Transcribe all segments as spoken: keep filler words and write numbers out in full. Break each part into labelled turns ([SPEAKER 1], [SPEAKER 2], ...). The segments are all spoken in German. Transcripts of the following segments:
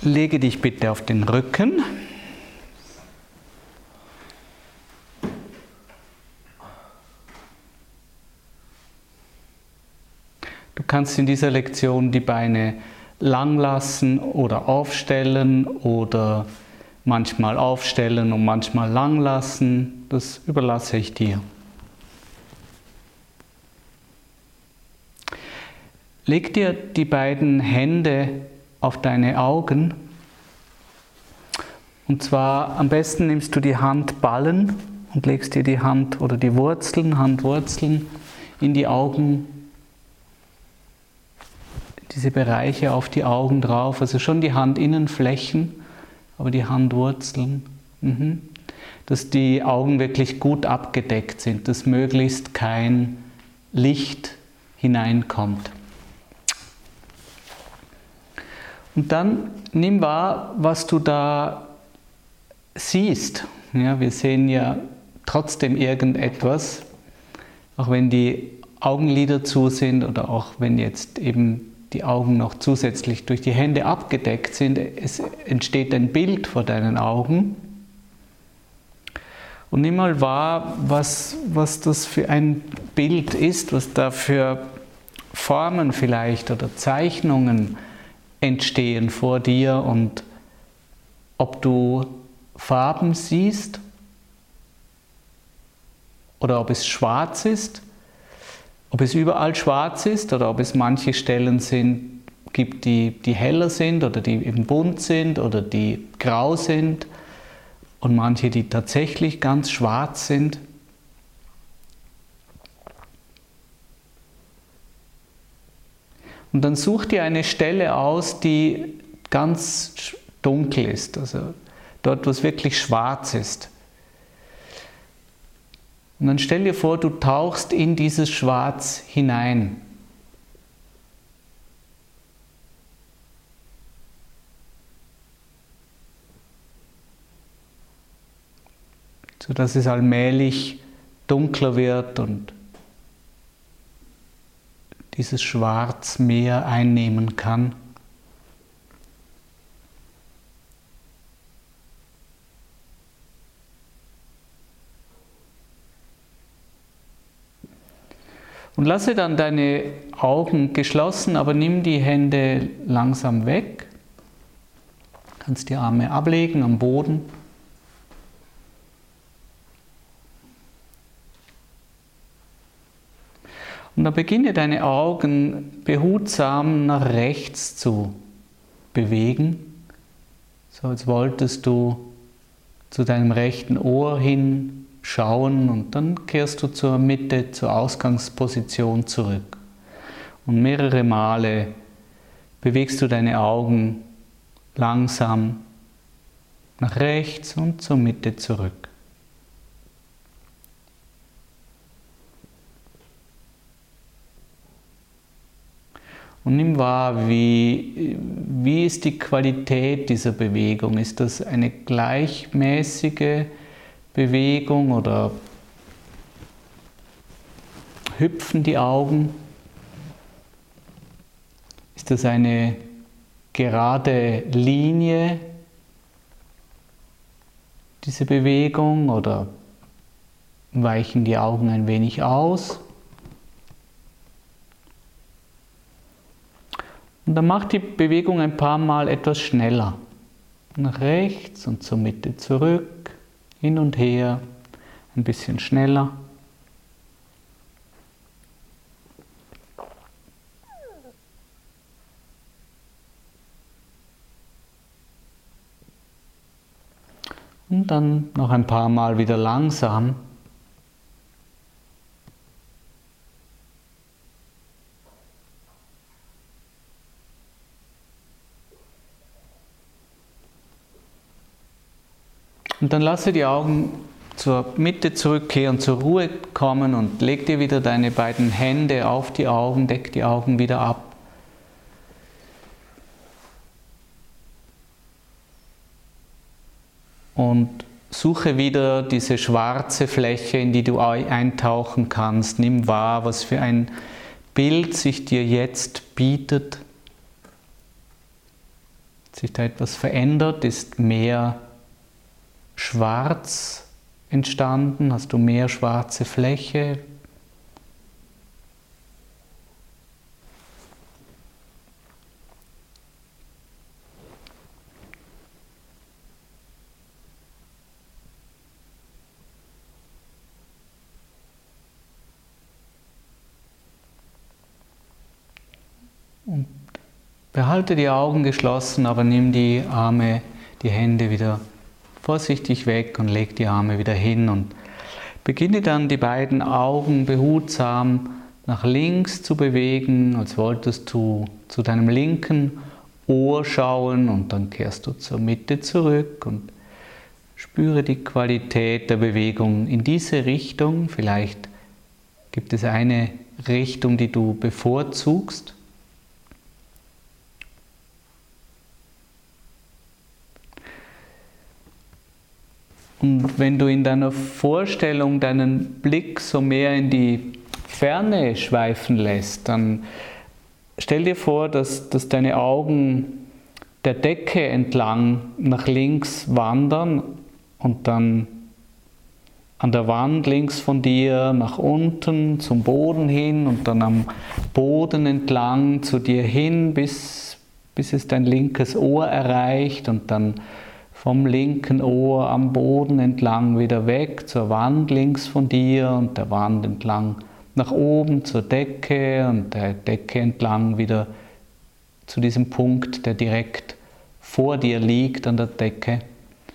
[SPEAKER 1] Lege dich bitte auf den Rücken. Du kannst in dieser Lektion die Beine lang lassen oder aufstellen oder manchmal aufstellen und manchmal lang lassen. Das überlasse ich dir. Leg dir die beiden Hände auf deine Augen. Und zwar am besten nimmst du die Handballen und legst dir die Hand oder die Wurzeln, Handwurzeln in die Augen, diese Bereiche auf die Augen drauf, also schon die Handinnenflächen, aber die Handwurzeln, mhm. dass die Augen wirklich gut abgedeckt sind, dass möglichst kein Licht hineinkommt. Und dann nimm wahr, was du da siehst. Ja, wir sehen ja trotzdem irgendetwas, auch wenn die Augenlider zu sind oder auch wenn jetzt eben die Augen noch zusätzlich durch die Hände abgedeckt sind. Es entsteht ein Bild vor deinen Augen. Und nimm mal wahr, was, was das für ein Bild ist, was da für Formen vielleicht oder Zeichnungen entstehen vor dir und ob du Farben siehst oder ob es schwarz ist, ob es überall schwarz ist oder ob es manche Stellen sind, gibt, die, die heller sind oder die eben bunt sind oder die grau sind und manche, die tatsächlich ganz schwarz sind. Und dann such dir eine Stelle aus, die ganz dunkel ist, also dort, wo es wirklich schwarz ist. Und dann stell dir vor, du tauchst in dieses Schwarz hinein. Sodass es allmählich dunkler wird und dieses Schwarz mehr einnehmen kann. Und lasse dann deine Augen geschlossen, aber nimm die Hände langsam weg. Du kannst die Arme ablegen am Boden. Und dann beginne deine Augen behutsam nach rechts zu bewegen, so als wolltest du zu deinem rechten Ohr hin schauen und dann kehrst du zur Mitte, zur Ausgangsposition zurück. Und mehrere Male bewegst du deine Augen langsam nach rechts und zur Mitte zurück. Und nimm wahr, wie, wie ist die Qualität dieser Bewegung? Ist das eine gleichmäßige Bewegung oder hüpfen die Augen? Ist das eine gerade Linie, diese Bewegung, oder weichen die Augen ein wenig aus? Und dann mach die Bewegung ein paar Mal etwas schneller. Nach rechts und zur Mitte zurück, hin und her, ein bisschen schneller. Und dann noch ein paar Mal wieder langsam. Und dann lasse die Augen zur Mitte zurückkehren, zur Ruhe kommen und leg dir wieder deine beiden Hände auf die Augen, deck die Augen wieder ab. Und suche wieder diese schwarze Fläche, in die du eintauchen kannst. Nimm wahr, was für ein Bild sich dir jetzt bietet. Hat sich da etwas verändert? Ist mehr schwarz entstanden? Hast du mehr schwarze Fläche? Und behalte die Augen geschlossen, aber nimm die Arme, die Hände wieder vorsichtig weg und leg die Arme wieder hin und beginne dann die beiden Augen behutsam nach links zu bewegen, als wolltest du zu deinem linken Ohr schauen, und dann kehrst du zur Mitte zurück und spüre die Qualität der Bewegung in diese Richtung. Vielleicht gibt es eine Richtung, die du bevorzugst. Und wenn du in deiner Vorstellung deinen Blick so mehr in die Ferne schweifen lässt, dann stell dir vor, dass, dass deine Augen der Decke entlang nach links wandern und dann an der Wand links von dir nach unten zum Boden hin und dann am Boden entlang zu dir hin, bis, bis es dein linkes Ohr erreicht, und dann vom linken Ohr am Boden entlang wieder weg zur Wand links von dir und der Wand entlang nach oben zur Decke und der Decke entlang wieder zu diesem Punkt, der direkt vor dir liegt an der Decke.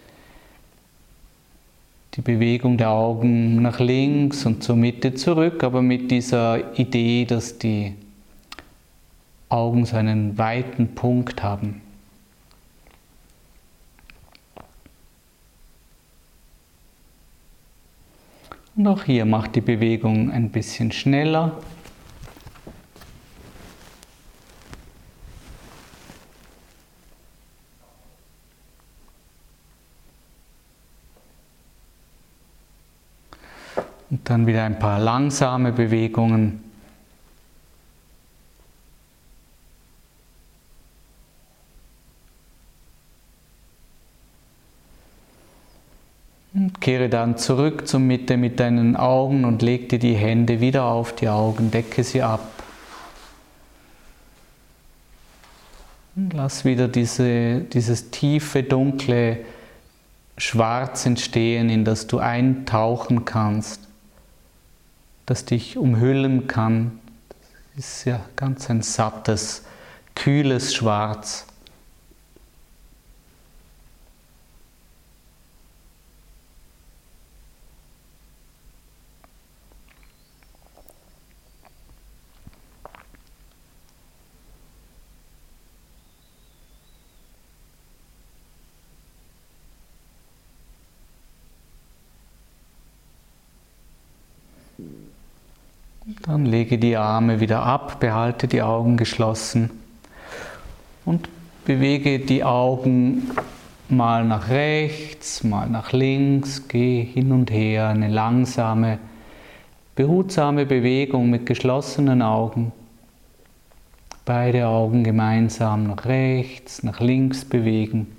[SPEAKER 1] Die Bewegung der Augen nach links und zur Mitte zurück, aber mit dieser Idee, dass die Augen so einen weiten Punkt haben. Und auch hier macht die Bewegung ein bisschen schneller. Und dann wieder ein paar langsame Bewegungen. Und kehre dann zurück zur Mitte mit deinen Augen und leg dir die Hände wieder auf die Augen, decke sie ab. Und lass wieder diese, dieses tiefe, dunkle Schwarz entstehen, in das du eintauchen kannst, das dich umhüllen kann. Das ist ja ganz ein sattes, kühles Schwarz. Dann lege die Arme wieder ab, behalte die Augen geschlossen und bewege die Augen mal nach rechts, mal nach links, geh hin und her, eine langsame, behutsame Bewegung mit geschlossenen Augen. Beide Augen gemeinsam nach rechts, nach links bewegen.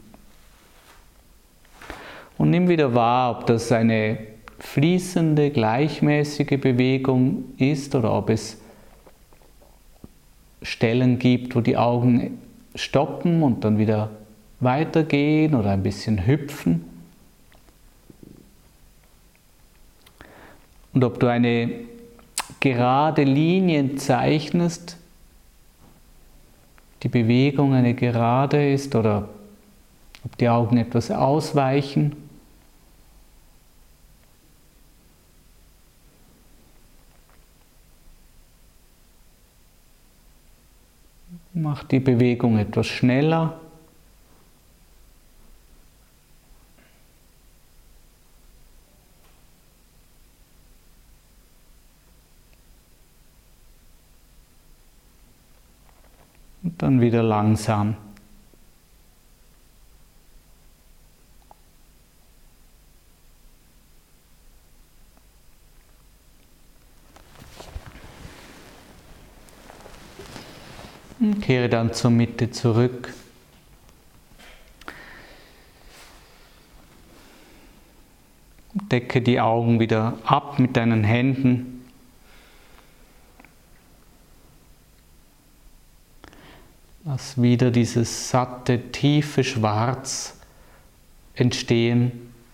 [SPEAKER 1] Und nimm wieder wahr, ob das eine fließende, gleichmäßige Bewegung ist oder ob es Stellen gibt, wo die Augen stoppen und dann wieder weitergehen oder ein bisschen hüpfen. Und ob du eine gerade Linie zeichnest, die Bewegung eine gerade ist oder ob die Augen etwas ausweichen. Mach die Bewegung etwas schneller. Und dann wieder langsam. Und kehre dann zur Mitte zurück. Decke die Augen wieder ab mit deinen Händen. Lass wieder dieses satte, tiefe Schwarz entstehen.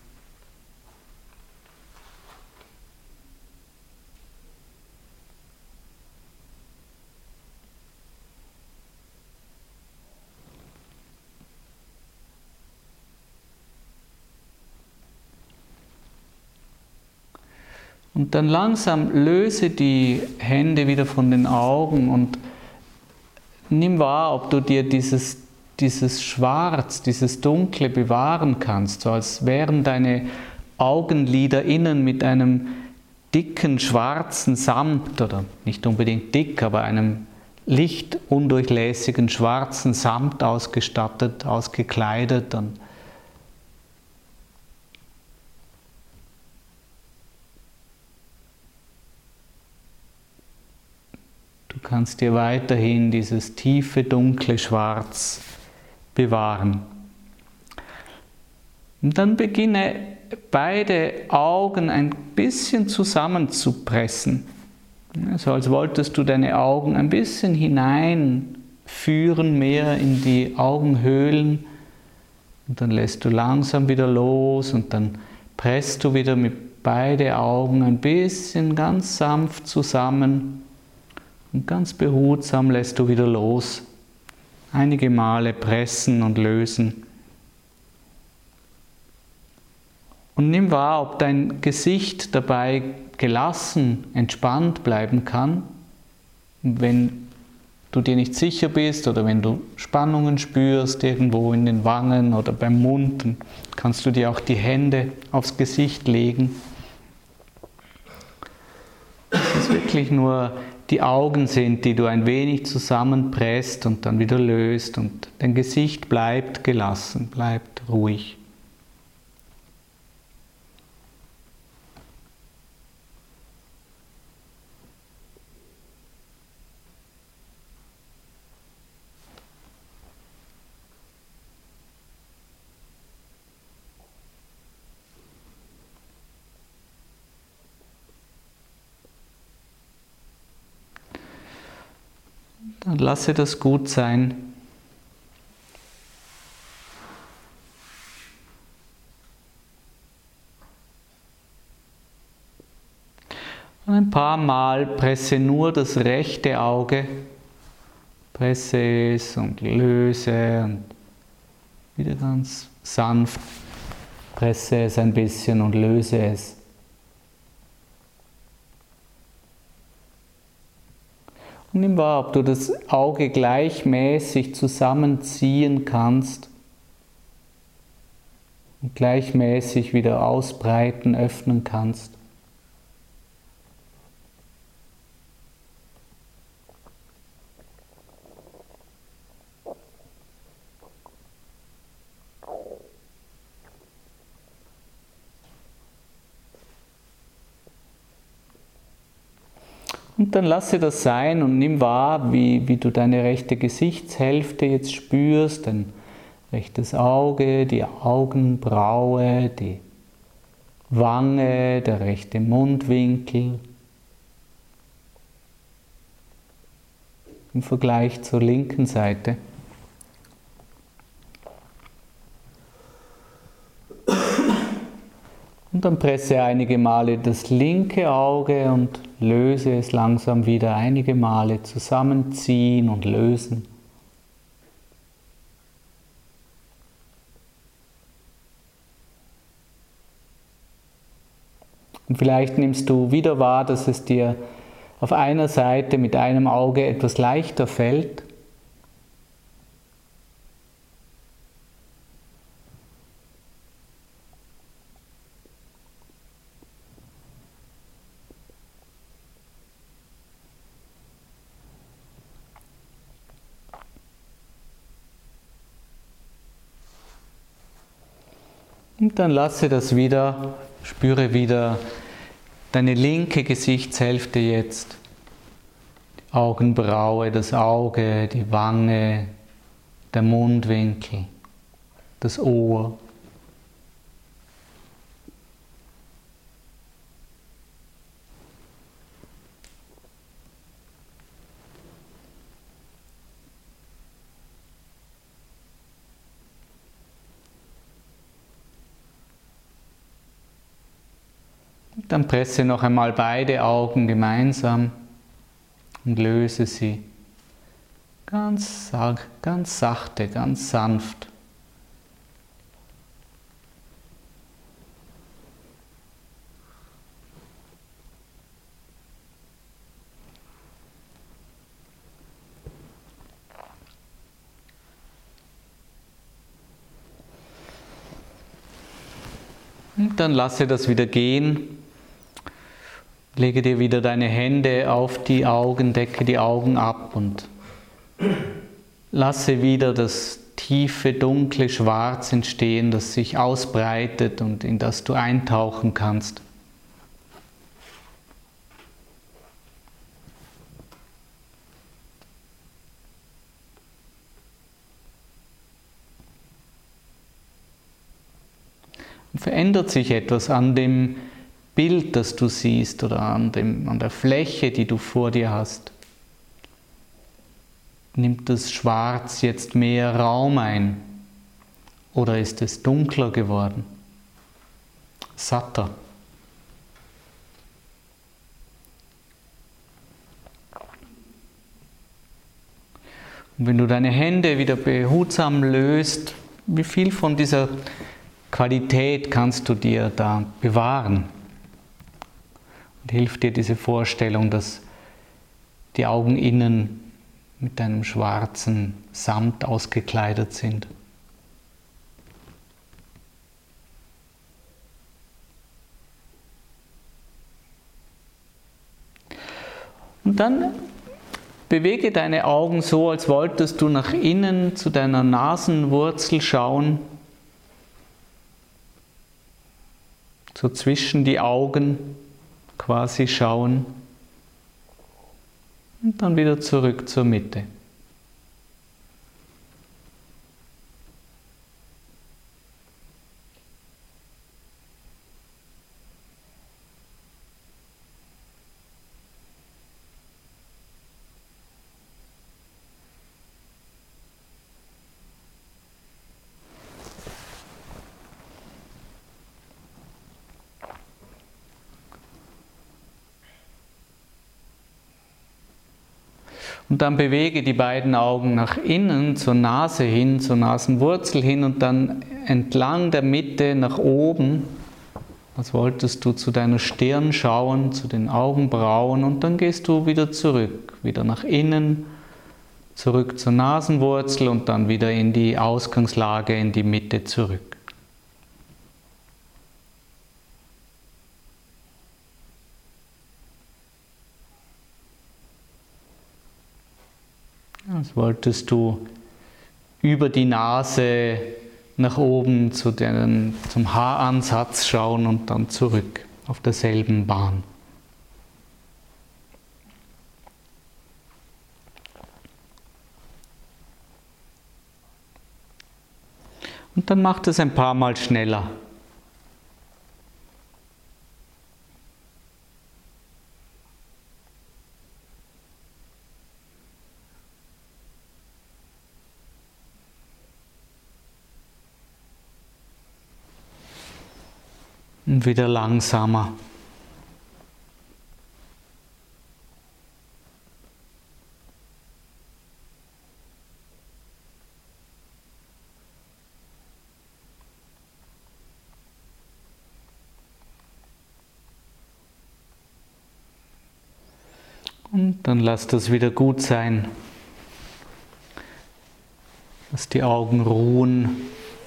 [SPEAKER 1] Und dann langsam löse die Hände wieder von den Augen und nimm wahr, ob du dir dieses, dieses Schwarz, dieses Dunkle bewahren kannst, so als wären deine Augenlider innen mit einem dicken schwarzen Samt, oder nicht unbedingt dick, aber einem lichtundurchlässigen schwarzen Samt ausgestattet, ausgekleidet. Und du kannst dir weiterhin dieses tiefe, dunkle Schwarz bewahren. Und dann beginne beide Augen ein bisschen zusammenzupressen. So als wolltest du deine Augen ein bisschen hineinführen, mehr in die Augenhöhlen. Und dann lässt du langsam wieder los und dann presst du wieder mit beide Augen ein bisschen ganz sanft zusammen. Und ganz behutsam lässt du wieder los. Einige Male pressen und lösen. Und nimm wahr, ob dein Gesicht dabei gelassen, entspannt bleiben kann. Und wenn du dir nicht sicher bist oder wenn du Spannungen spürst irgendwo in den Wangen oder beim Mund, dann kannst du dir auch die Hände aufs Gesicht legen. Es ist wirklich nur die Augen sind, die du ein wenig zusammenpresst und dann wieder löst und dein Gesicht bleibt gelassen, bleibt ruhig. Dann lasse das gut sein. Und ein paar Mal presse nur das rechte Auge, presse es und löse und wieder ganz sanft presse es ein bisschen und löse es. Und nimm wahr, ob du das Auge gleichmäßig zusammenziehen kannst und gleichmäßig wieder ausbreiten, öffnen kannst. Und dann lasse das sein und nimm wahr, wie, wie du deine rechte Gesichtshälfte jetzt spürst, dein rechtes Auge, die Augenbraue, die Wange, der rechte Mundwinkel. Im Vergleich zur linken Seite. Und dann presse einige Male das linke Auge und löse es langsam wieder einige Male zusammenziehen und lösen. Und vielleicht nimmst du wieder wahr, dass es dir auf einer Seite mit einem Auge etwas leichter fällt. Und dann lasse das wieder, spüre wieder deine linke Gesichtshälfte jetzt, die Augenbraue, das Auge, die Wange, der Mundwinkel, das Ohr. Dann presse noch einmal beide Augen gemeinsam und löse sie ganz, ganz sachte, ganz sanft. Und dann lasse das wieder gehen. Lege dir wieder deine Hände auf die Augen, decke die Augen ab und lasse wieder das tiefe, dunkle Schwarz entstehen, das sich ausbreitet und in das du eintauchen kannst. Verändert sich etwas an dem Bild, das du siehst oder an, dem, an der Fläche, die du vor dir hast? Nimmt das Schwarz jetzt mehr Raum ein oder ist es dunkler geworden, satter? Und wenn du deine Hände wieder behutsam löst, wie viel von dieser Qualität kannst du dir da bewahren? Und hilft dir diese Vorstellung, dass die Augen innen mit einem schwarzen Samt ausgekleidet sind. Und dann bewege deine Augen so, als wolltest du nach innen zu deiner Nasenwurzel schauen, so zwischen die Augen quasi schauen und dann wieder zurück zur Mitte. Und dann bewege die beiden Augen nach innen, zur Nase hin, zur Nasenwurzel hin und dann entlang der Mitte nach oben, als wolltest du zu deiner Stirn schauen, zu den Augenbrauen und dann gehst du wieder zurück, wieder nach innen, zurück zur Nasenwurzel und dann wieder in die Ausgangslage, in die Mitte zurück. Als wolltest du über die Nase nach oben zu den, zum Haaransatz schauen und dann zurück auf derselben Bahn. Und dann mach das ein paar Mal schneller. Und wieder langsamer. Und dann lass das wieder gut sein. Lass die Augen ruhen.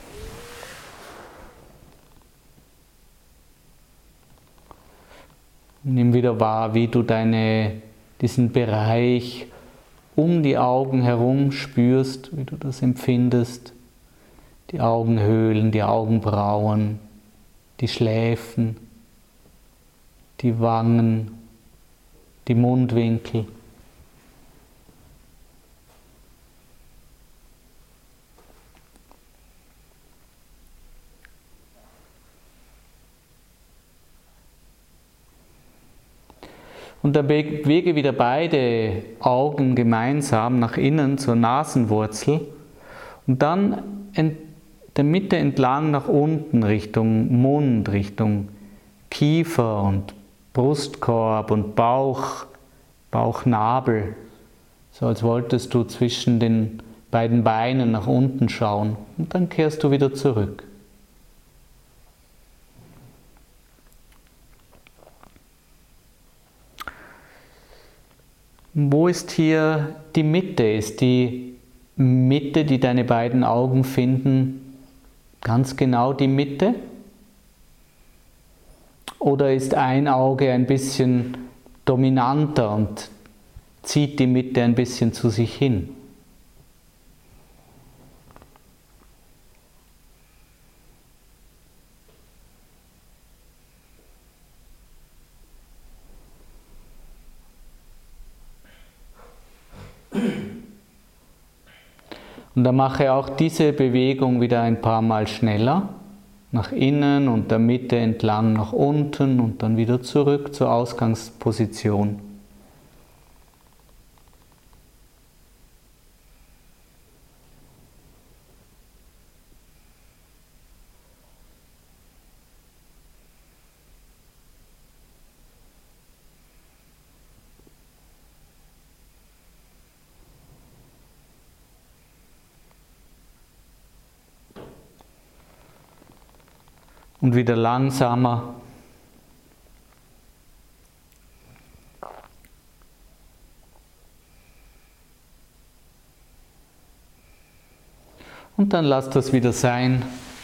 [SPEAKER 1] Nimm wieder wahr, wie du deine, diesen Bereich um die Augen herum spürst, wie du das empfindest. Die Augenhöhlen, die Augenbrauen, die Schläfen, die Wangen, die Mundwinkel. Und dann bewege wieder beide Augen gemeinsam nach innen zur Nasenwurzel und dann in der Mitte entlang nach unten Richtung Mund, Richtung Kiefer und Brustkorb und Bauch, Bauchnabel, so als wolltest du zwischen den beiden Beinen nach unten schauen. Und dann kehrst du wieder zurück. Wo ist hier die Mitte? Ist die Mitte, die deine beiden Augen finden, ganz genau die Mitte? Oder ist ein Auge ein bisschen dominanter und zieht die Mitte ein bisschen zu sich hin? Und dann mache auch diese Bewegung wieder ein paar Mal schneller, nach innen und der Mitte entlang nach unten und dann wieder zurück zur Ausgangsposition. Und wieder langsamer. Und dann lass das wieder sein.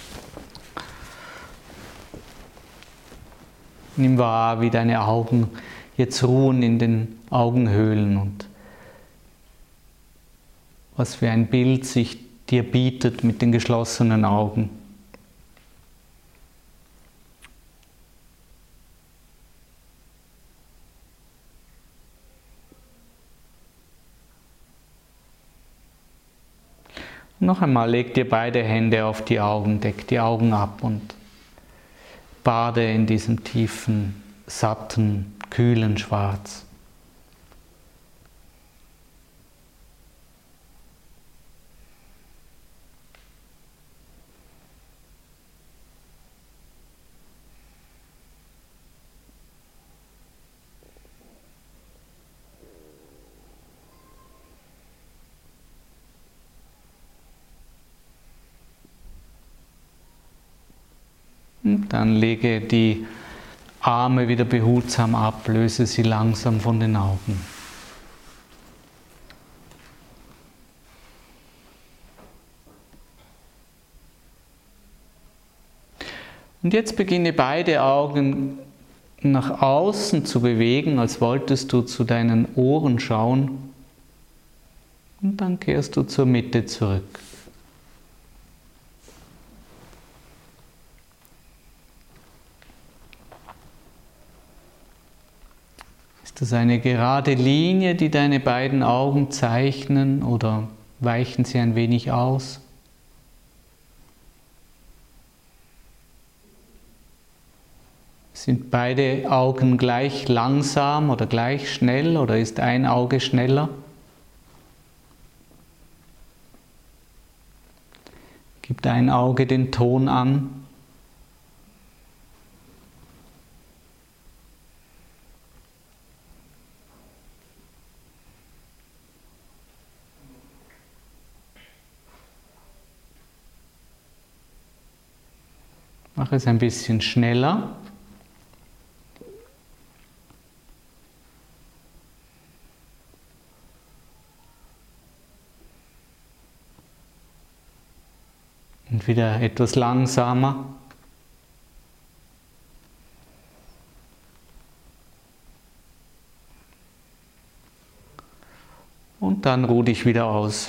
[SPEAKER 1] Nimm wahr, wie deine Augen jetzt ruhen in den Augenhöhlen und was für ein Bild sich dir bietet mit den geschlossenen Augen. Noch einmal, leg dir beide Hände auf die Augen, deck die Augen ab und bade in diesem tiefen, satten, kühlen Schwarz. Und dann lege die Arme wieder behutsam ab, löse sie langsam von den Augen. Und jetzt beginne beide Augen nach außen zu bewegen, als wolltest du zu deinen Ohren schauen. Und dann kehrst du zur Mitte zurück. Ist das eine gerade Linie, die deine beiden Augen zeichnen, oder weichen sie ein wenig aus? Sind beide Augen gleich langsam oder gleich schnell, oder ist ein Auge schneller? Gibt ein Auge den Ton an? Mach es ein bisschen schneller. Und wieder etwas langsamer. Und dann ruh dich wieder aus.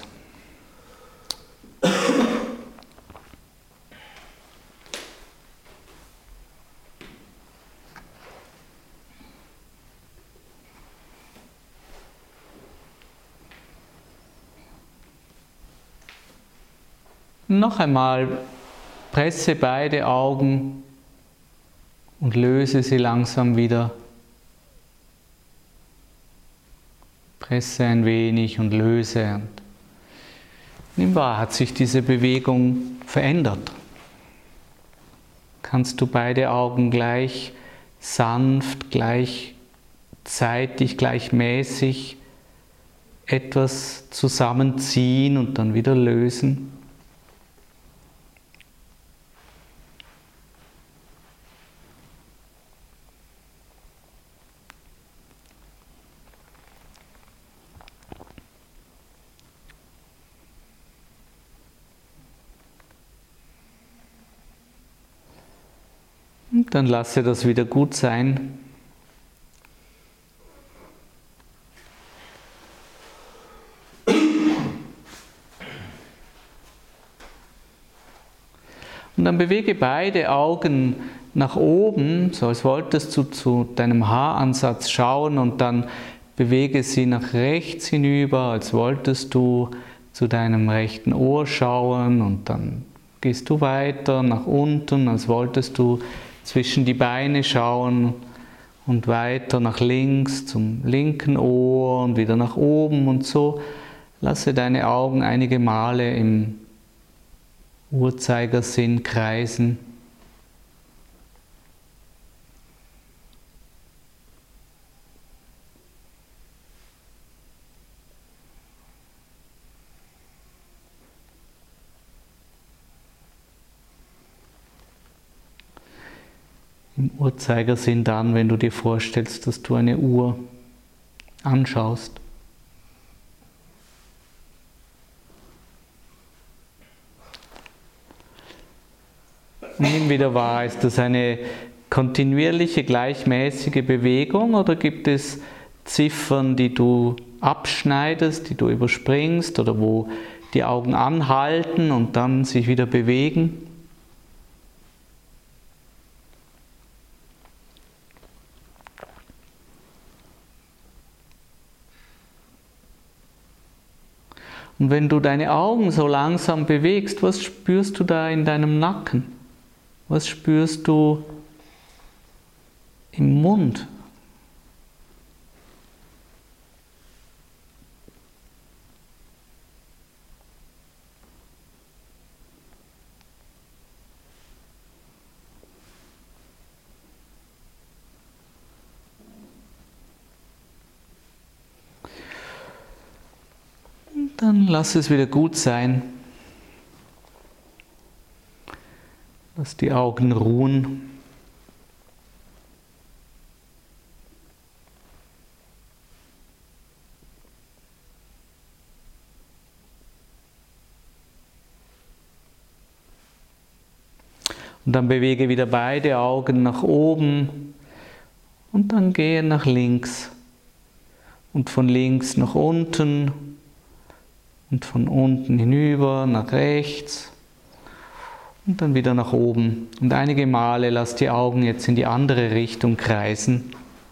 [SPEAKER 1] Noch einmal, presse beide Augen und löse sie langsam wieder. Presse ein wenig und löse. Und nimm wahr, hat sich diese Bewegung verändert? Kannst du beide Augen gleich sanft, gleichzeitig, gleichmäßig etwas zusammenziehen und dann wieder lösen. Und dann lasse das wieder gut sein. Und dann bewege beide Augen nach oben, so als wolltest du zu deinem Haaransatz schauen, und dann bewege sie nach rechts hinüber, als wolltest du zu deinem rechten Ohr schauen, und dann gehst du weiter nach unten, als wolltest du zwischen die Beine schauen, und weiter nach links zum linken Ohr und wieder nach oben, und so lasse deine Augen einige Male im Uhrzeigersinn kreisen. Im Uhrzeigersinn dann, wenn du dir vorstellst, dass du eine Uhr anschaust. Nimm wieder wahr, ist das eine kontinuierliche, gleichmäßige Bewegung, oder gibt es Ziffern, die du abschneidest, die du überspringst, oder wo die Augen anhalten und dann sich wieder bewegen? Und wenn du deine Augen so langsam bewegst, was spürst du da in deinem Nacken? Was spürst du im Mund? Dann lass es wieder gut sein. Lass die Augen ruhen. Und dann bewege wieder beide Augen nach oben und dann gehe nach links und von links nach unten und von unten hinüber nach rechts und dann wieder nach oben. Und einige Male lass die Augen jetzt in die andere Richtung kreisen.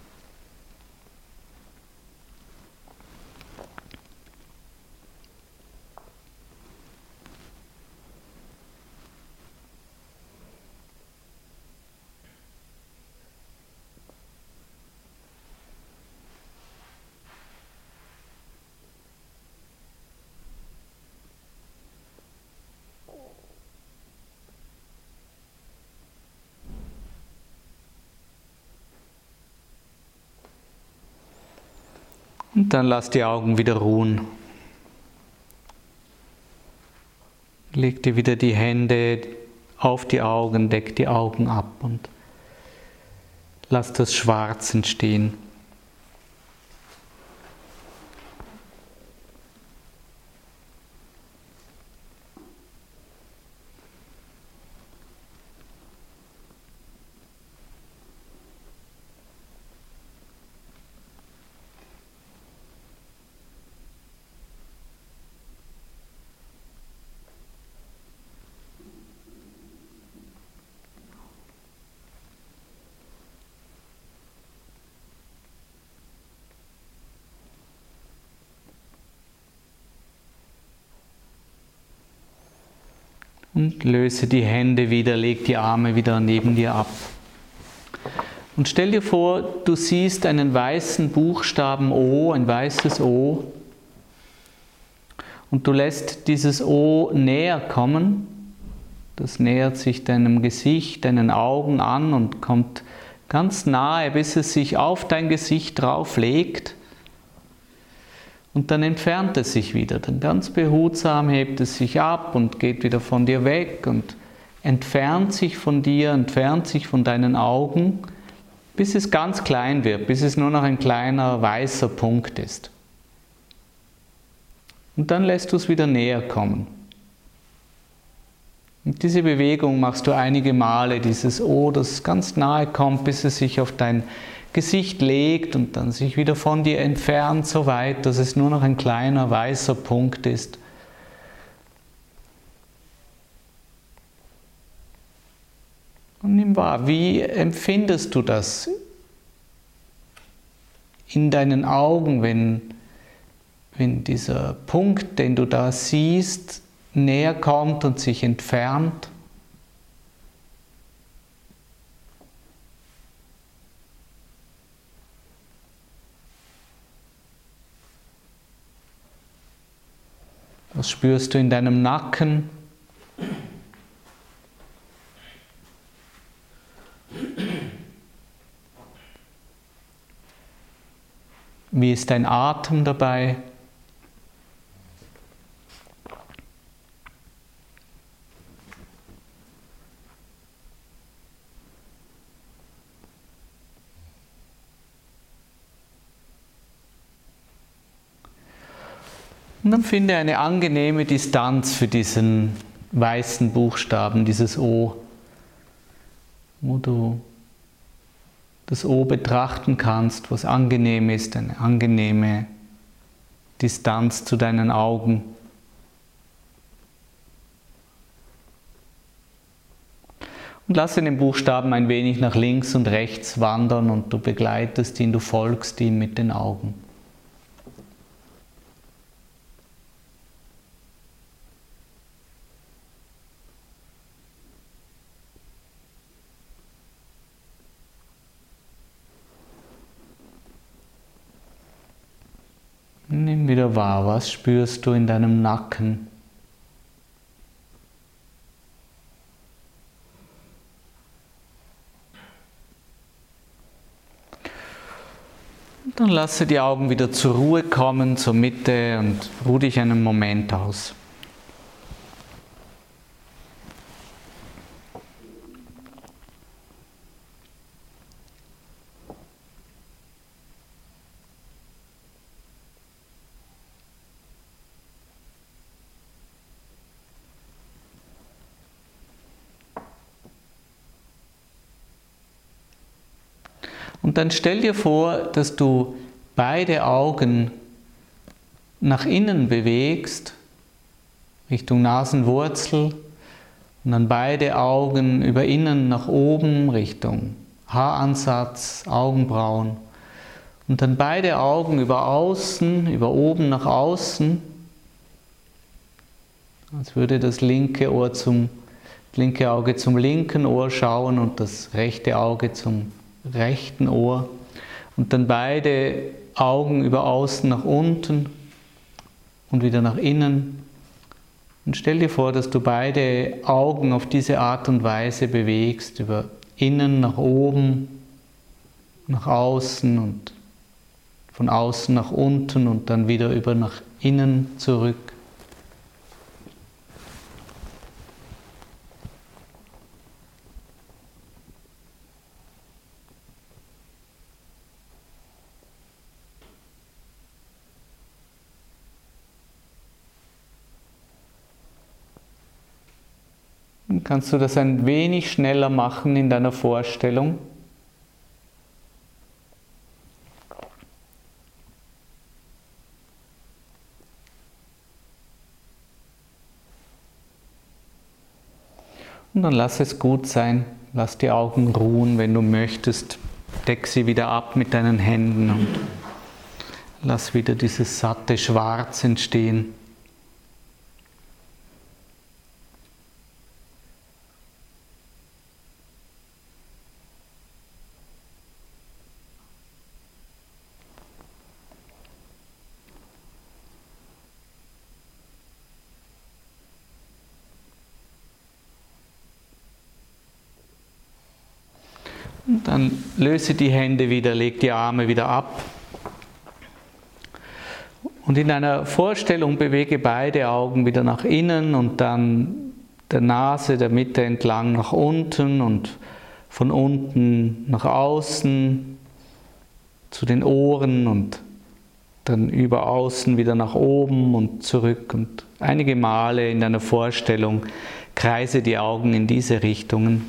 [SPEAKER 1] Und dann lass die Augen wieder ruhen. Leg dir wieder die Hände auf die Augen, deck die Augen ab und lass das Schwarz entstehen. Und löse die Hände wieder, leg die Arme wieder neben dir ab. Und stell dir vor, du siehst einen weißen Buchstaben O, ein weißes O. Und du lässt dieses O näher kommen. Das nähert sich deinem Gesicht, deinen Augen an und kommt ganz nahe, bis es sich auf dein Gesicht drauf legt. Und dann entfernt es sich wieder. Dann ganz behutsam hebt es sich ab und geht wieder von dir weg und entfernt sich von dir, entfernt sich von deinen Augen, bis es ganz klein wird, bis es nur noch ein kleiner weißer Punkt ist. Und dann lässt du es wieder näher kommen. Und diese Bewegung machst du einige Male, dieses O, das ganz nahe kommt, bis es sich auf dein Gesicht legt und dann sich wieder von dir entfernt, so weit, dass es nur noch ein kleiner weißer Punkt ist. Und nimm wahr, wie empfindest du das in deinen Augen, wenn, wenn dieser Punkt, den du da siehst, näher kommt und sich entfernt? Was spürst du in deinem Nacken? Wie ist dein Atem dabei? Und dann finde eine angenehme Distanz für diesen weißen Buchstaben, dieses O, wo du das O betrachten kannst, was angenehm ist, eine angenehme Distanz zu deinen Augen. Und lasse den Buchstaben ein wenig nach links und rechts wandern und du begleitest ihn, du folgst ihm mit den Augen. Nimm wieder wahr, was spürst du in deinem Nacken? Und dann lasse die Augen wieder zur Ruhe kommen, zur Mitte und ruh dich einen Moment aus. Und dann stell dir vor, dass du beide Augen nach innen bewegst, Richtung Nasenwurzel, und dann beide Augen über innen nach oben, Richtung Haaransatz, Augenbrauen, und dann beide Augen über außen, über oben nach außen, als würde das linke Ohr zum, linke Auge zum linken Ohr schauen und das rechte Auge zum rechten Ohr, und dann beide Augen über außen nach unten und wieder nach innen. Und stell dir vor, dass du beide Augen auf diese Art und Weise bewegst, über innen nach oben, nach außen und von außen nach unten und dann wieder über nach innen zurück. Dann kannst du das ein wenig schneller machen in deiner Vorstellung. Und dann lass es gut sein, lass die Augen ruhen, wenn du möchtest. Deck sie wieder ab mit deinen Händen und lass wieder dieses satte Schwarz entstehen. Und dann löse die Hände wieder, leg die Arme wieder ab. Und in deiner Vorstellung bewege beide Augen wieder nach innen und dann der Nase, der Mitte entlang nach unten und von unten nach außen zu den Ohren und dann über außen wieder nach oben und zurück. Und einige Male in deiner Vorstellung kreise die Augen in diese Richtungen.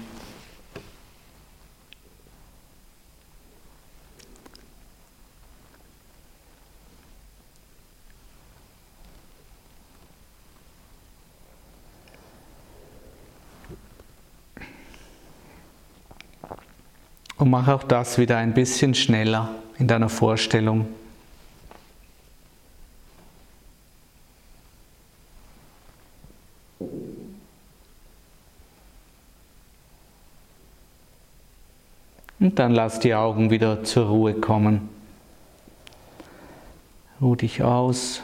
[SPEAKER 1] Und mach auch das wieder ein bisschen schneller in deiner Vorstellung. Und dann lass die Augen wieder zur Ruhe kommen. Ruh dich aus.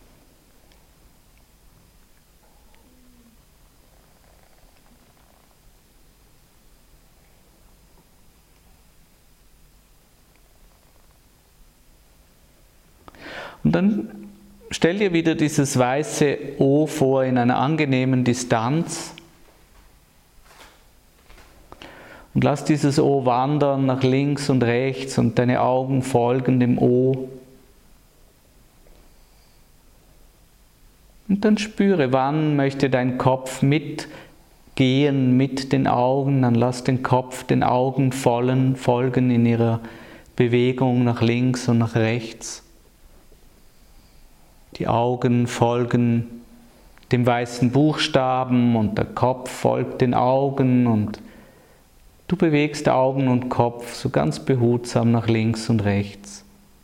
[SPEAKER 1] Und dann stell dir wieder dieses weiße O vor in einer angenehmen Distanz und lass dieses O wandern nach links und rechts und deine Augen folgen dem O. Und dann spüre, wann möchte dein Kopf mitgehen mit den Augen, dann lass den Kopf den Augen folgen in ihrer Bewegung nach links und nach rechts. Die Augen folgen dem weißen Buchstaben und der Kopf folgt den Augen und du bewegst Augen und Kopf so ganz behutsam nach links und rechts.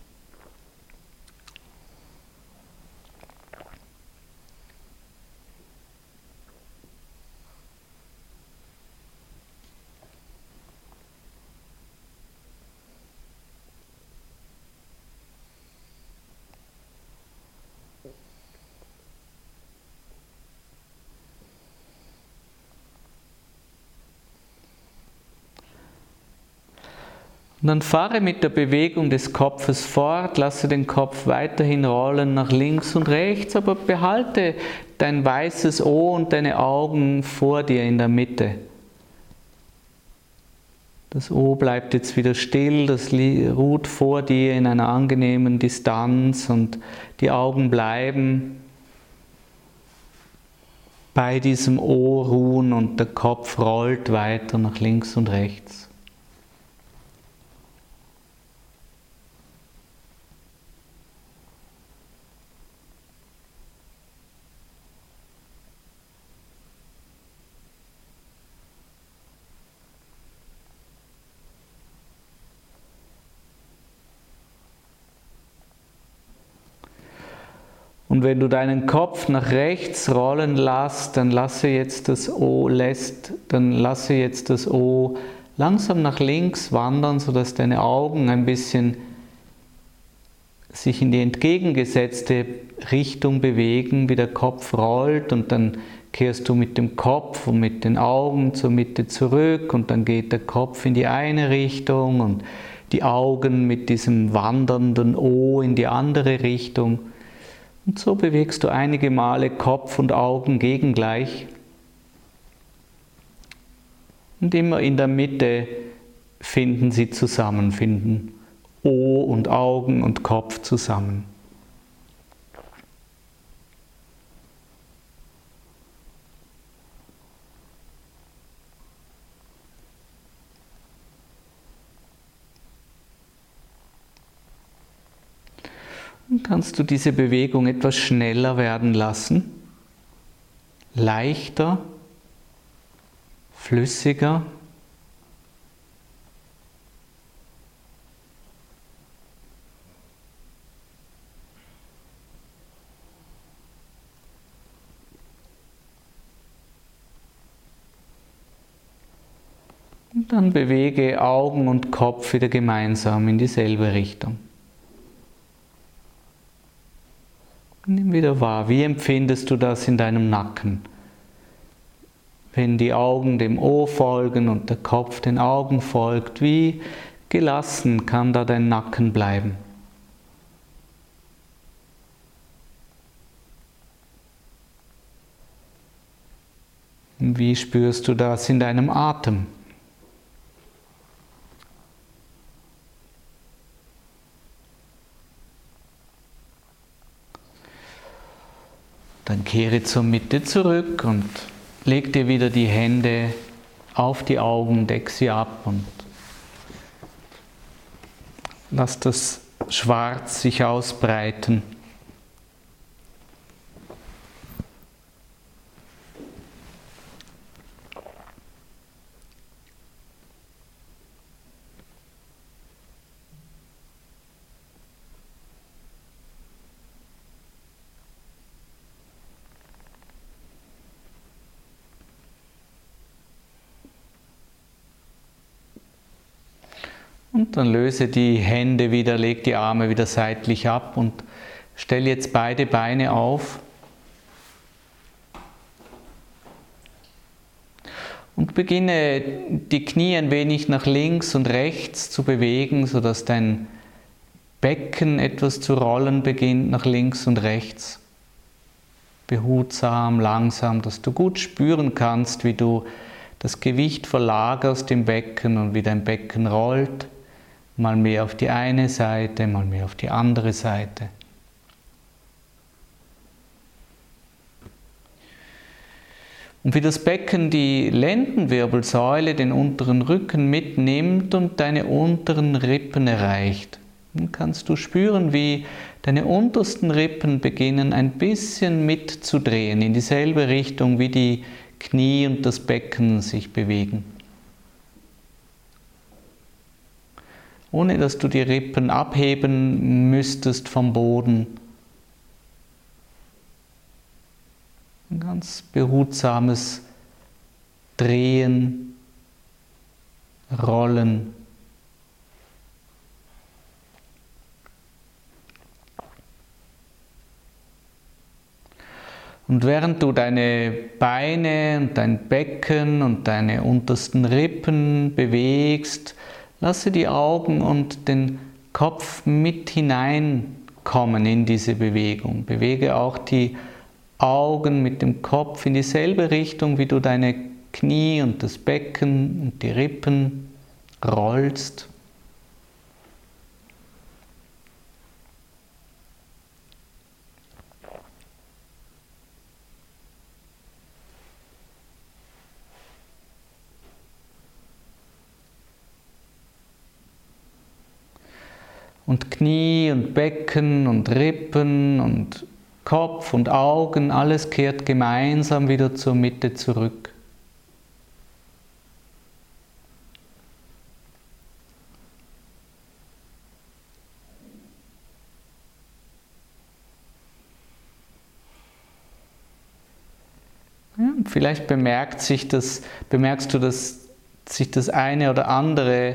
[SPEAKER 1] Und dann fahre mit der Bewegung des Kopfes fort, lasse den Kopf weiterhin rollen nach links und rechts, aber behalte dein weißes O und deine Augen vor dir in der Mitte. Das O bleibt jetzt wieder still, das ruht vor dir in einer angenehmen Distanz und die Augen bleiben bei diesem O ruhen und der Kopf rollt weiter nach links und rechts. Und wenn du deinen Kopf nach rechts rollen lässt, dann lasse jetzt das O lässt, dann lasse jetzt das O langsam nach links wandern, sodass deine Augen ein bisschen sich in die entgegengesetzte Richtung bewegen, wie der Kopf rollt, und dann kehrst du mit dem Kopf und mit den Augen zur Mitte zurück und dann geht der Kopf in die eine Richtung und die Augen mit diesem wandernden O in die andere Richtung. Und so bewegst du einige Male Kopf und Augen gegengleich. Und immer in der Mitte finden sie zusammen, finden O und Augen und Kopf zusammen. Dann kannst du diese Bewegung etwas schneller werden lassen, leichter, flüssiger. Und dann bewege Augen und Kopf wieder gemeinsam in dieselbe Richtung. Nimm wieder wahr, wie empfindest du das in deinem Nacken? wenn die Augen dem Ohr folgen und der Kopf den Augen folgt, wie gelassen kann da dein Nacken bleiben? Wie spürst du das in deinem Atem? Dann kehre zur Mitte zurück und leg dir wieder die Hände auf die Augen, deck sie ab und lass das Schwarz sich ausbreiten. Und dann löse die Hände wieder, leg die Arme wieder seitlich ab und stell jetzt beide Beine auf. Und beginne die Knie ein wenig nach links und rechts zu bewegen, sodass dein Becken etwas zu rollen beginnt nach links und rechts. Behutsam, langsam, dass du gut spüren kannst, wie du das Gewicht verlagerst im Becken und wie dein Becken rollt. Mal mehr auf die eine Seite, mal mehr auf die andere Seite. Und wie das Becken die Lendenwirbelsäule, den unteren Rücken mitnimmt und deine unteren Rippen erreicht. Dann kannst du spüren, wie deine untersten Rippen beginnen ein bisschen mitzudrehen, in dieselbe Richtung wie die Knie und das Becken sich bewegen. Ohne dass du die Rippen abheben müsstest vom Boden. Ein ganz behutsames Drehen, Rollen. Und während du deine Beine und dein Becken und deine untersten Rippen bewegst, lasse die Augen und den Kopf mit hineinkommen in diese Bewegung. Bewege auch die Augen mit dem Kopf in dieselbe Richtung, wie du deine Knie und das Becken und die Rippen rollst. Und Knie und Becken und Rippen und Kopf und Augen, alles kehrt gemeinsam wieder zur Mitte zurück. Ja, vielleicht bemerkt sich das, bemerkst du, dass sich das eine oder andere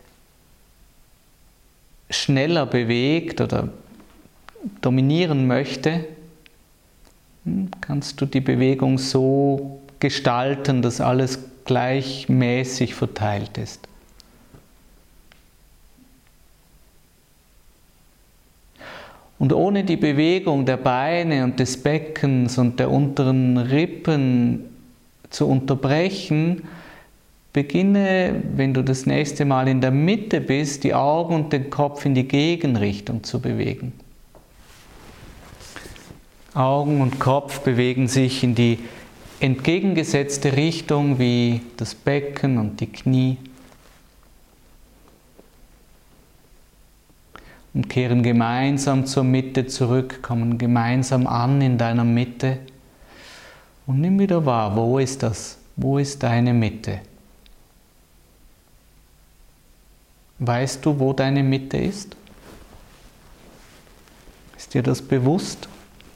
[SPEAKER 1] schneller bewegt oder dominieren möchte, kannst du die Bewegung so gestalten, dass alles gleichmäßig verteilt ist. Und ohne die Bewegung der Beine und des Beckens und der unteren Rippen zu unterbrechen, beginne, wenn du das nächste Mal in der Mitte bist, die Augen und den Kopf in die Gegenrichtung zu bewegen. Augen und Kopf bewegen sich in die entgegengesetzte Richtung wie das Becken und die Knie und kehren gemeinsam zur Mitte zurück, kommen gemeinsam an in deiner Mitte und nimm wieder wahr, wo ist das? Wo ist deine Mitte? Weißt du, wo deine Mitte ist? Ist dir das bewusst?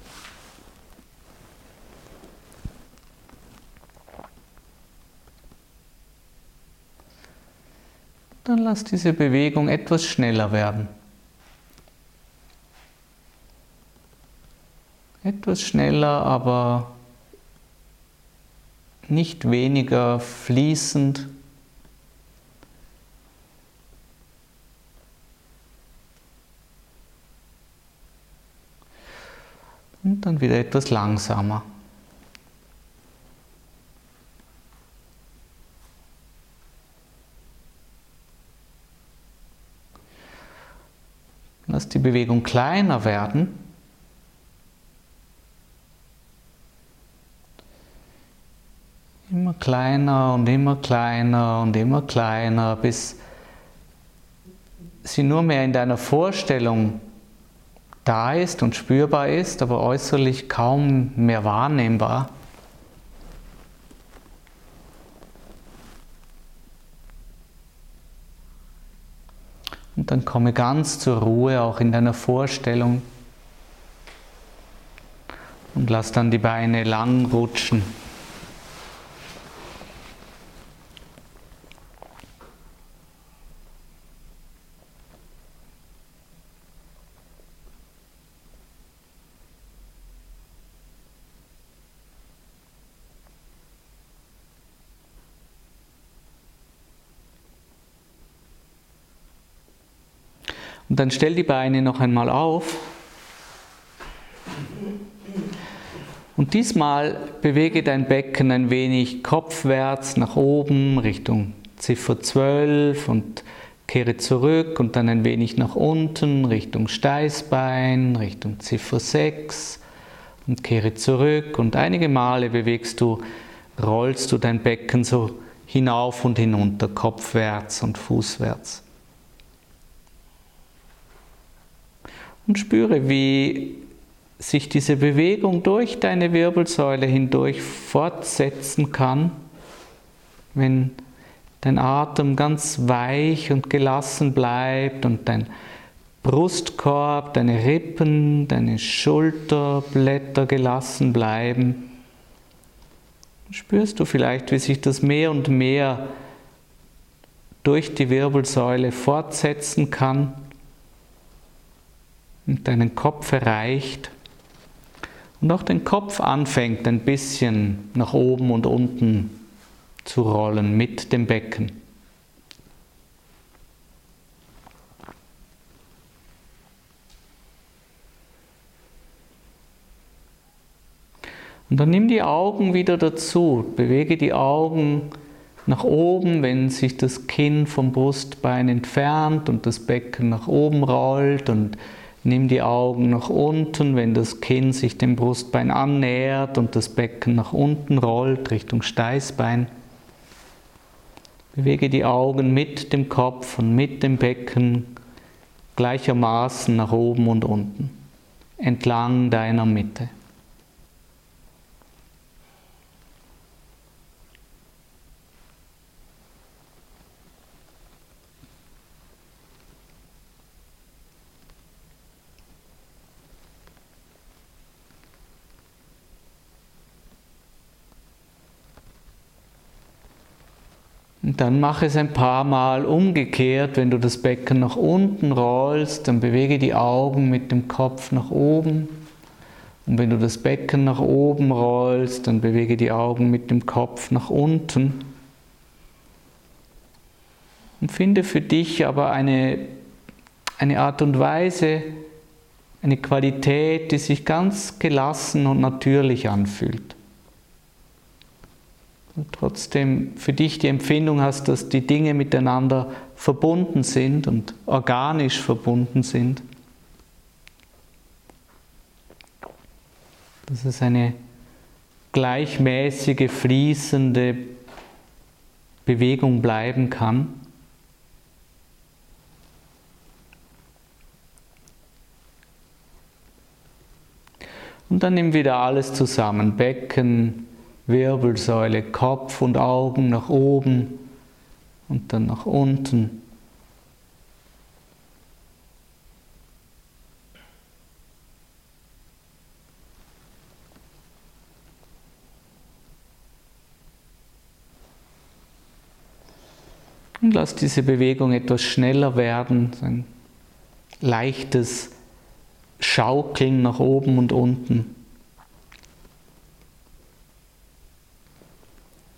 [SPEAKER 1] Dann lass diese Bewegung etwas schneller werden. Etwas schneller, aber nicht weniger fließend. Und dann wieder etwas langsamer. Lass die Bewegung kleiner werden. Immer kleiner und immer kleiner und immer kleiner, bis sie nur mehr in deiner Vorstellung da ist und spürbar ist, aber äußerlich kaum mehr wahrnehmbar. Und dann komme ganz zur Ruhe, auch in deiner Vorstellung. Und lass dann die Beine lang rutschen. Und dann stell die Beine noch einmal auf. Und diesmal bewege dein Becken ein wenig kopfwärts nach oben, Richtung Ziffer zwölf und kehre zurück und dann ein wenig nach unten, Richtung Steißbein, Richtung Ziffer sechs und kehre zurück. Und einige Male bewegst du, rollst du dein Becken so hinauf und hinunter, kopfwärts und fußwärts. Und spüre, wie sich diese Bewegung durch deine Wirbelsäule hindurch fortsetzen kann, wenn dein Atem ganz weich und gelassen bleibt und dein Brustkorb, deine Rippen, deine Schulterblätter gelassen bleiben. Spürst du vielleicht, wie sich das mehr und mehr durch die Wirbelsäule fortsetzen kann und deinen Kopf erreicht und auch den Kopf anfängt ein bisschen nach oben und unten zu rollen mit dem Becken. Und dann nimm die Augen wieder dazu, bewege die Augen nach oben, wenn sich das Kinn vom Brustbein entfernt und das Becken nach oben rollt, und nimm die Augen nach unten, wenn das Kinn sich dem Brustbein annähert und das Becken nach unten rollt, Richtung Steißbein. Bewege die Augen mit dem Kopf und mit dem Becken gleichermaßen nach oben und unten, entlang deiner Mitte. Und dann mach es ein paar Mal umgekehrt. Wenn du das Becken nach unten rollst, dann bewege die Augen mit dem Kopf nach oben. Und wenn du das Becken nach oben rollst, dann bewege die Augen mit dem Kopf nach unten. Und finde für dich aber eine, eine Art und Weise, eine Qualität, die sich ganz gelassen und natürlich anfühlt. Und trotzdem für dich die Empfindung hast, dass die Dinge miteinander verbunden sind und organisch verbunden sind. Dass es eine gleichmäßige, fließende Bewegung bleiben kann. Und dann nimm wieder alles zusammen, Becken, Wirbelsäule, Kopf und Augen nach oben und dann nach unten. Und lass diese Bewegung etwas schneller werden, so ein leichtes Schaukeln nach oben und unten.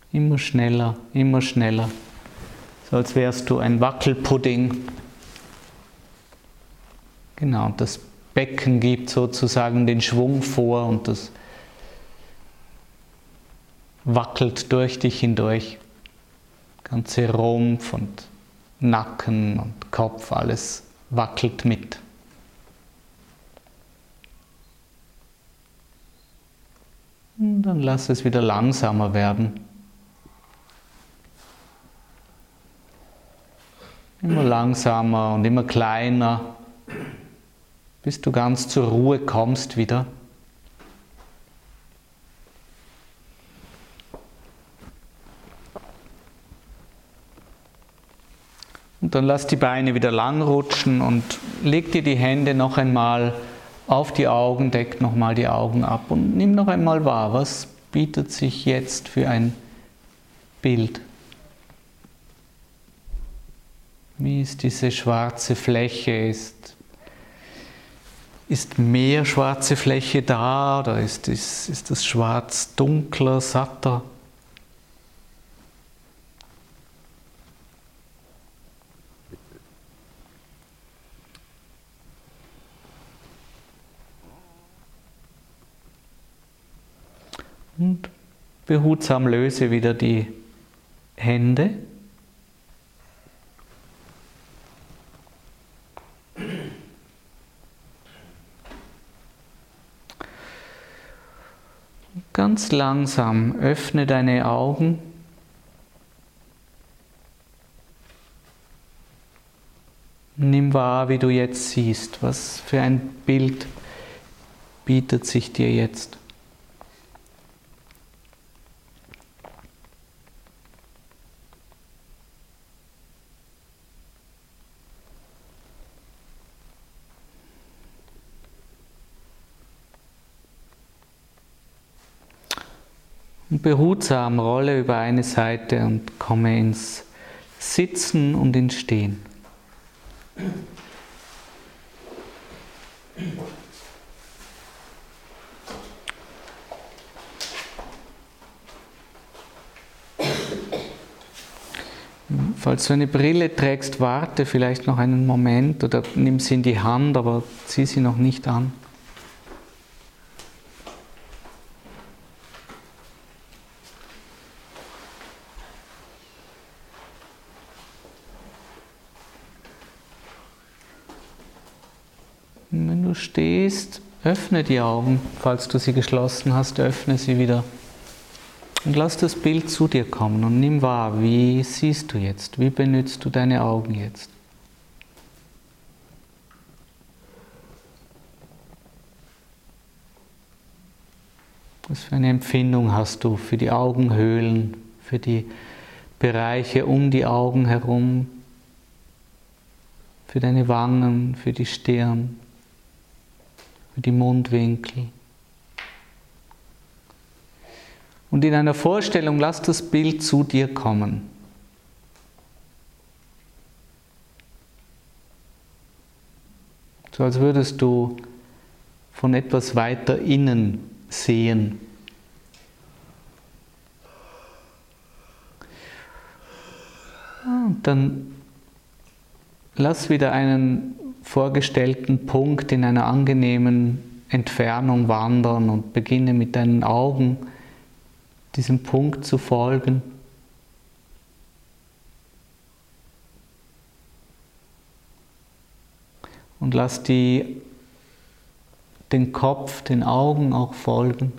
[SPEAKER 1] Immer schneller, immer schneller. So als wärst du ein Wackelpudding. Genau, und das Becken gibt sozusagen den Schwung vor und das wackelt durch dich hindurch. Ganze Rumpf und Nacken und Kopf, alles wackelt mit. Und dann lass es wieder langsamer werden. Immer langsamer und immer kleiner, bis du ganz zur Ruhe kommst wieder. Und dann lass die Beine wieder lang rutschen und leg dir die Hände noch einmal auf die Augen, deck nochmal die Augen ab und nimm noch einmal wahr, was bietet sich jetzt für ein Bild. Wie ist diese schwarze Fläche? Ist, ist mehr schwarze Fläche da oder ist, ist, ist das Schwarz dunkler, satter? Und behutsam löse wieder die Hände. Ganz langsam öffne deine Augen. Nimm wahr, wie du jetzt siehst. Was für ein Bild bietet sich dir jetzt? Und behutsam rolle über eine Seite und komme ins Sitzen und ins Stehen. Falls du eine Brille trägst, warte vielleicht noch einen Moment oder nimm sie in die Hand, aber zieh sie noch nicht an. Wenn du stehst, öffne die Augen. Falls du sie geschlossen hast, öffne sie wieder. Und lass das Bild zu dir kommen und nimm wahr, wie siehst du jetzt? Wie benutzt du deine Augen jetzt? Was für eine Empfindung hast du für die Augenhöhlen, für die Bereiche um die Augen herum, für deine Wangen, für die Stirn, für die Mundwinkel? Und in einer Vorstellung lass das Bild zu dir kommen. So als würdest du von etwas weiter innen sehen. Und dann lass wieder einen vorgestellten Punkt in einer angenehmen Entfernung wandern und beginne mit deinen Augen diesem Punkt zu folgen. Und lass die, den Kopf, den Augen auch folgen.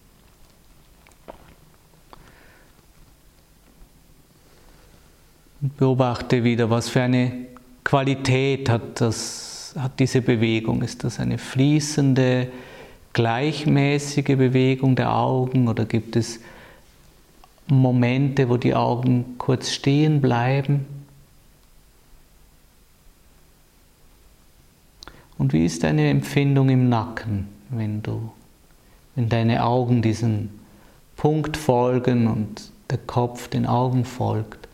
[SPEAKER 1] Und beobachte wieder, was für eine Qualität hat, das, hat diese Bewegung. Ist das eine fließende, gleichmäßige Bewegung der Augen oder gibt es Momente, wo die Augen kurz stehen bleiben? Und wie ist deine Empfindung im Nacken, wenn du, wenn deine Augen diesen Punkt folgen und der Kopf den Augen folgt?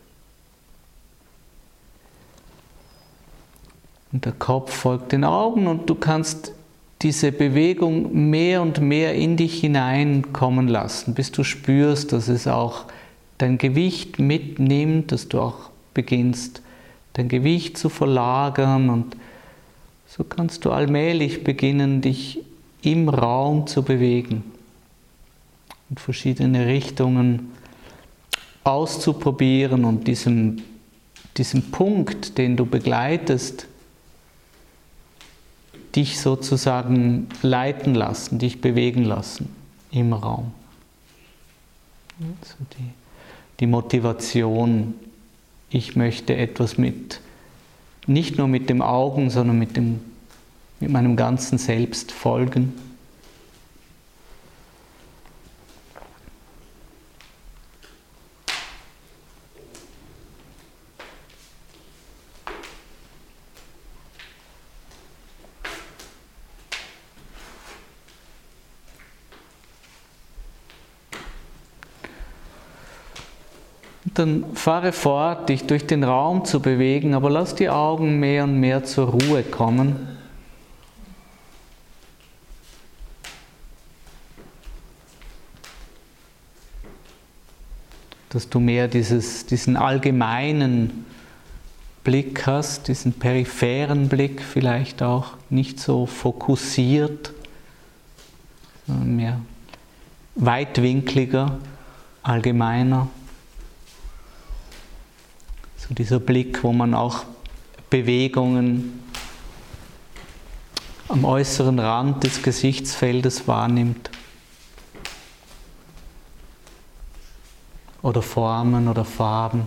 [SPEAKER 1] Und der Kopf folgt den Augen und du kannst diese Bewegung mehr und mehr in dich hineinkommen lassen, bis du spürst, dass es auch dein Gewicht mitnimmt, dass du auch beginnst, dein Gewicht zu verlagern, und so kannst du allmählich beginnen, dich im Raum zu bewegen, in verschiedene Richtungen auszuprobieren und diesem, diesem Punkt, den du begleitest, dich sozusagen leiten lassen, dich bewegen lassen im Raum. Also die, die Motivation, ich möchte etwas mit, nicht nur mit den Augen, sondern mit, dem, mit meinem ganzen Selbst folgen. Dann fahre fort, dich durch den Raum zu bewegen, aber lass die Augen mehr und mehr zur Ruhe kommen. Dass du mehr dieses, diesen allgemeinen Blick hast, diesen peripheren Blick vielleicht auch, nicht so fokussiert, sondern mehr weitwinkliger, allgemeiner. So dieser Blick, wo man auch Bewegungen am äußeren Rand des Gesichtsfeldes wahrnimmt. Oder Formen oder Farben.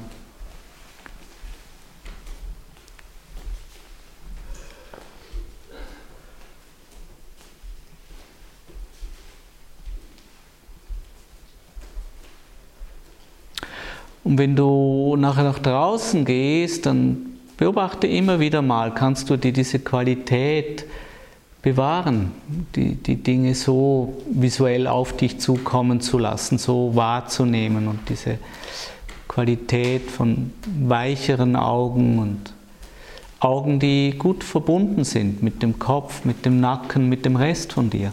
[SPEAKER 1] Und wenn du nachher nach draußen gehst, dann beobachte immer wieder mal, kannst du dir diese Qualität bewahren, die, die Dinge so visuell auf dich zukommen zu lassen, so wahrzunehmen, und diese Qualität von weicheren Augen und Augen, die gut verbunden sind mit dem Kopf, mit dem Nacken, mit dem Rest von dir.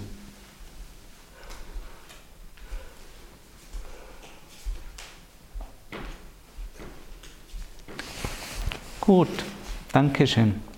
[SPEAKER 1] Gut, danke schön.